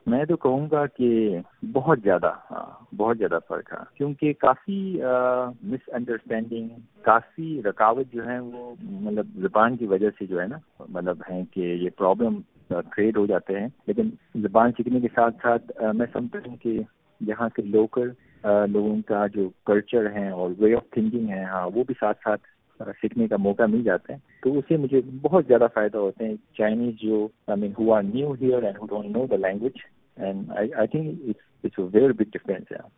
मैं तो कहूँगा कि बहुत ज़्यादा, हाँ, बहुत ज़्यादा फ़र्क है, क्योंकि काफ़ी मिसअंडरस्टैंडिंग, काफ़ी रुकावट जो है वो मतलब ज़ुबान की वजह से जो है ना, मतलब है कि ये प्रॉब्लम क्रिएट हो जाते हैं। लेकिन ज़ुबान सीखने के साथ-साथ मैं समझता हूँ कि यहाँ के लोकल लोगों का जो कल्चर है और वे ऑफ थिंकिंग है, हाँ, वो भी साथ-साथ सीखने का मौका मिल जाता है, तो उससे मुझे बहुत ज़्यादा फ़ायदा होते हैं। चाइनीज़ जो I mean who are new here and who don't know the language, and I think it's a very big difference.